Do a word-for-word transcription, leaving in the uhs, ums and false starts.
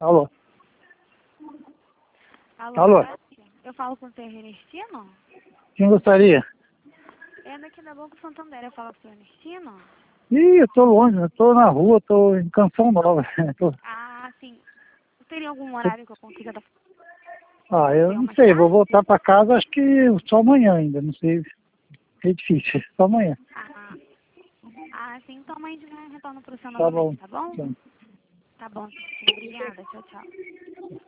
Alô? Alô, Alô? eu falo com o senhor Ernestino? Quem gostaria? É daqui da Banco Santander, eu falo com o senhor Ernestino? Ih, eu tô longe, eu tô na rua, tô em Canção Nova. Tô- Ah, sim. Teria algum horário que eu consiga dar Ah, eu não mais sei, vou tarde? voltar pra casa acho que só amanhã ainda, não sei. É difícil, só amanhã. Ah, ah, sim, então amanhã de manhã eu retorno pro senhor Tá bom. novamente, tá bom? Tá. Tá bom, sim. Obrigada, tchau, tchau.